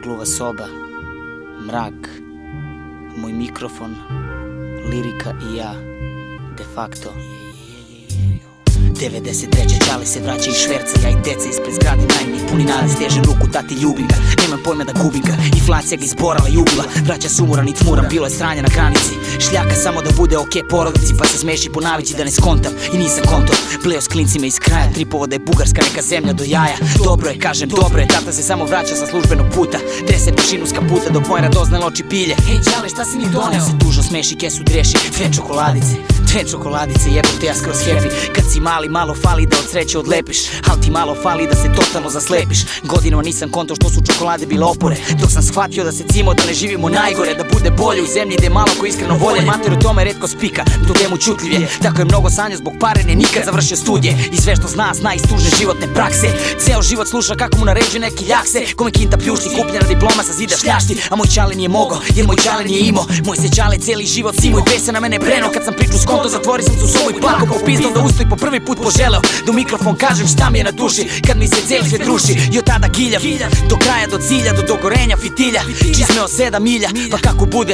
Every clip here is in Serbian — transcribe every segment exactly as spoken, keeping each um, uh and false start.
Gluva soba, mrak, moj mikrofon, lirika i ja, de facto. devedeset treće čale se vraća iz šverca, ja i deca ispred zgrade naivni, puni nade, stežem ruku, tati ljubim ga, nemam pojma da gubim ga, inflacija ga izborala i ubila, vraća sumuran i tmuran, bilo je sranja na granici, šljaka samo da bude okej porodici, pa se smeši po navici da ne skontam i nisam konto, pleo s klincima iz kraja, tripovo da je bugarska neka zemlja do jaja, dobro je, kažem dobro je, tata se samo vraća sa službenog puta, trese prašinu s kaputa dok moje radoznale oči pilje, hej čale šta si mi doneo, se tužno smeši, kesu dreši, dve čokoladice, dve čokoladice, jebote ja skroz happy, kad si mali malo fali da od sreće odlepiš, al ti malo fali da se totalno zaslepiš. Godinama nisam kontao što su čokolade bile opore, dok sam shvatio da se cimo da ne živimo najgore, da bude bolje u zemlji gde malo ko iskreno volje. Mater u tome retko spika, to temu čutljiv je, tako je mnogo sanja zbog pare, ne nikad završio studije i sve što zna, zna iz tužne životne prakse. Ceo život sluša kako mu naređuje neki ljakse, kome kinta pljušti, kupljena diploma sa zida šljašti, a moj čale nije mogao, jer moj čale nije imao. Moj se čale cijeli život simo i pesa na mene breno, kad sam priču skonto zatvorio sam se u sobu i plako po pizdom da ustoji po prvi put poželeo da u mikrofon kažem šta mi je na duši, kad mi se cijeli svijet ruši. I od tada giljav, do kraja, do cilja, do dogorenja fitilja, čizme od sedam milja, pa kako bude.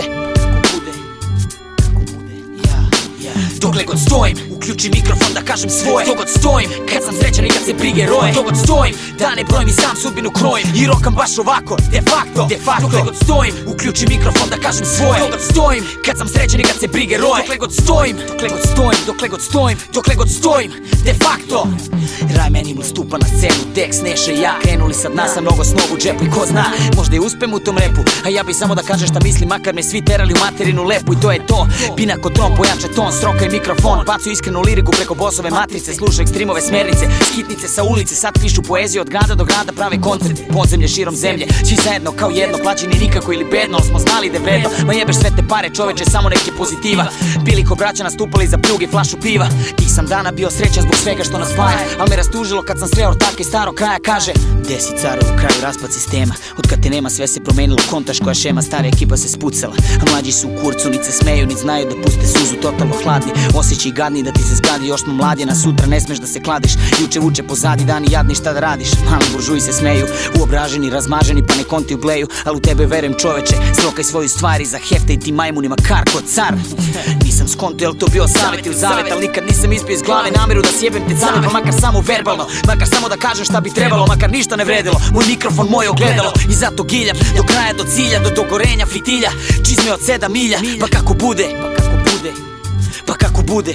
Dokle god stojim, uključim mikrofon da kažem svoje. Dok god stojim, kad sam srećan i kad se brige roje. Dok god stojim, da ne brojim i sam sudbinu krojim i rokam baš ovako, de facto, de facto. Dokle god stojim, uključim mikrofon da kažem svoje. Dok god stojim, kad sam srećan i kad se brige roje. Dokle god stojim, dokle god stojim, dokle god stojim, dokle god stojim, de facto. Rajmenim stupa na scenu, Dex, Neša i ja krenuli sad nas, sa mnogo snov u džepu i ko zna, možda i uspem u tom repu, a ja bi samo da kažem šta mislim, makar me svi terali u materinu lepu. I to je to, pina ko tron, pojača ton, stroka i mikrofon, bacu iskrenu liriku preko bosove matrice, sluša ekstrimove smernice, skitnice sa ulice, sad pišu poeziju od grada do grada, prave koncerte, podzemlje širom zemlje, svi zajedno kao jedno, plaćeni nikako ili bedno, ali smo znali da je vredno, ma jebeš sve te pare čoveče, samo neke pozitiva, bili ko braća nastupali za pljuge, flašu piva, tih sam dana bio srećan zbog svega što nas spaja, al me rastužilo kad sam sreo ortake iz starog kraja, kaže desi care u kraju raspad sistema, od kad te nema sve se promenilo, kontaš koja šema, stara ekipa se spucala, a mlađi su u kurcu, nit se smeju, nit znaju da puste suzu, totalno hladni, osjećaj gadni da ti se zgadi, još smo mladi, na sutra ne smeš da se kladiš, juče vuče pozadi, dani jadni šta da radiš, mali buržuji se smeju, uobraženi, razmaženi pa ne konti u gleju, al u tebe verujem čoveče, srokaj svoju stvari, za heftaj ti majmunima kar ko car. Nisam skonto jel to bio savjet ili zavet, al nikad nisam ispio iz glave nameru da sjebem te came, pa makar samo verbalno, makar samo da kažem šta bi trebalo, makar ništa ne vredilo, moj mikrofon, moje ogledalo, i zato giljam, do kraja, do cilja, do dogorenja fitilja, čizme od sedam milja, pa kako bude, pa kako bude, pa kako bude.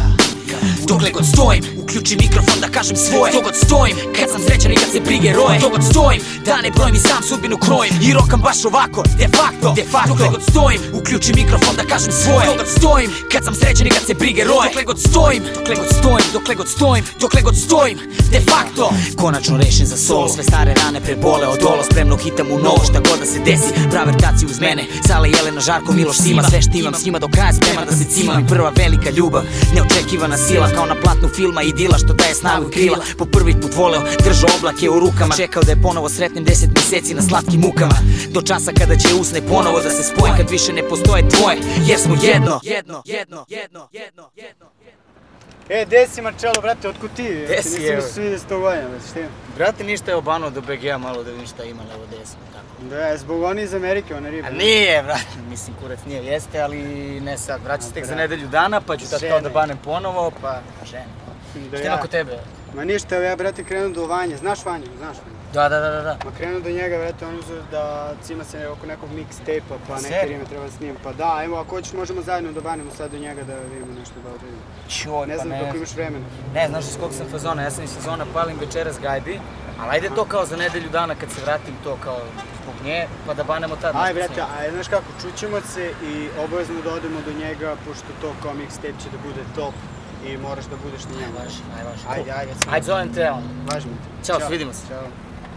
Dokle god stojim, uključim mikrofon da kažem svoje. Dok god stojim, kad sam srećan i kad se brige roje. Dok god stojim, da ne brojim i sam sudbinu krojim i rokam baš ovako, de facto, de facto. Dokle god stojim, uključim mikrofon da kažem svoje. Dok god stojim, kad sam srećan i kad se brige roje. Dokle god stojim, dokle god stojim, dokle god stojim, dokle god stojim, de facto. Konačno rešen za solo, sve stare rane prebole odolo, spremno hitam u novo šta god da se desi. Prave vrtaci uz mene, Sale, Jelena, Žarko, Miloš, Sima, sve što imam s njima do kraja spreman da se cimam. I prva velika ljubav, neočekivana sila, kao na platnu filma idila što daje snagu i krila. Po prvi put voleo, držao oblake u rukama, čekao da je ponovo sretnem deset mjeseci na slatkim mukama, do časa kada će usne ponovo da se spoje, kad više ne postoje dvoje, jer smo jedno, jedno, jedno, jedno, jedno, jedno. E, gde si Marčelo, brate, otkud ti? Gde si, evo? Nisam svi sto godina, brate, šta ima? Brate, ništa je obanuo do be ge a malo da vidim šta ima levo desno, tako. Da, zbog oni iz Amerike, ona riba. A nije, brate, mislim, kurac nije, jeste, ali ne sad, vraća se tek za nedelju dana, pa ću tad kao da banem ponovo, pa žene. Šta ima kod tebe? Ma ništa, ja, brate, krenu do Vanje, znaš Vanju, znaš Vanju? Da, da, da, da. Ma krenu do njega, brate, on uzeo da cima se oko nekog mixtape-a, pa neke rime treba da snimam, pa da, evo, ako hoćeš možemo zajedno da banemo sad do njega da vidimo nešto da odredimo. Čoj, ne pa znam ne. dok imaš vremena. Ne, znaš iz kog sam fazona, ja sam iz fazona palim večeras gajbi, ali ajde to kao za nedelju dana kad se vratim to kao zbog nje, pa da banemo tad. Aj, brate, aj, znaš kako, čućemo se i obavezno da odemo do njega, pošto to kao mixtape će da bude top i moraš da budeš na njega. Najvažnije, najvažnije. Ajde, ajde. Ajde, zovem te, on. Važno te. Ćao, vidimo se. Ćao.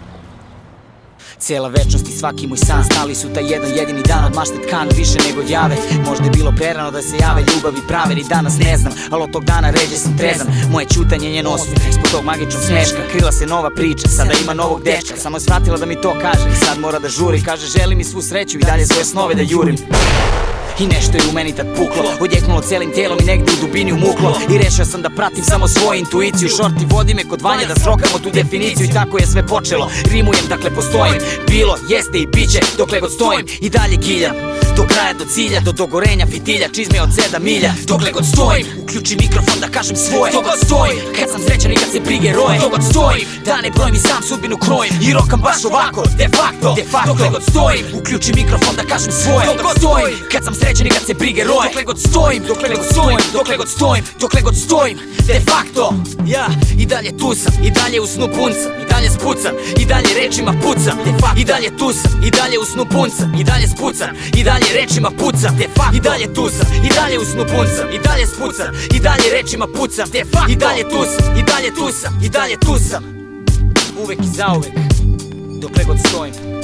Cijela večnost i svaki moj san stali su taj jedan jedini dan od mašte tkan više nego od jave. Možda je bilo prerano da se jave ljubavi prave, ni danas ne znam, ali od tog dana ređe sam trezan. Moje čutanje njen osmijeh, ispod tog magičnog smeška krila se nova priča, sada ima novog dečka. Samo je shvatila da mi to kaže i sad mora da žuri, kaže želi mi svu sreću i dalje svoje snove da jurim. I nešto je u meni tad puklo, odjeknulo celim tijelom i negdje u dubini umuklo. I rešio sam da pratim samo svoju intuiciju. Šorti vodi me kod Vanja da srokamo tu definiciju. I tako je sve počelo, rimujem dakle postojim. Bilo, jeste i biće, dokle god stojim. I dalje giljam, do kraja, do cilja, do dogorenja fitilja, čizme od sedam milja. Dokle god stojim, uključim mikrofon da kažem svoje. Dok god stojim, kad sam srećan i kad se brige roje. Dok god stojim, dane brojim i sam sudbinu krojim. I rokam baš ovako, de facto, de facto. Dokle god stojim, uključim mikrofon da kažem svoje. Dok god stojim, kad sam srećan i kad se brige roje. Dokle god stojim, dokle god stojim, dokle god stojim, dokle god stojim, de facto. Ja, i dalje tu sam, i dalje u snu puncam, i dalje spucam, i dalje rečima pucam. I dalje tu sam, i dalje u snu puncam, i dalje spucam, i dalje rečima pucam. I dalje tu sam, i dalje u snu puncam, i dalje spucam, i dalje rečima pucam. I dalje tu sam, i dalje tu sam, i dalje tu sam. Uvek i zauvek, dokle god stojim.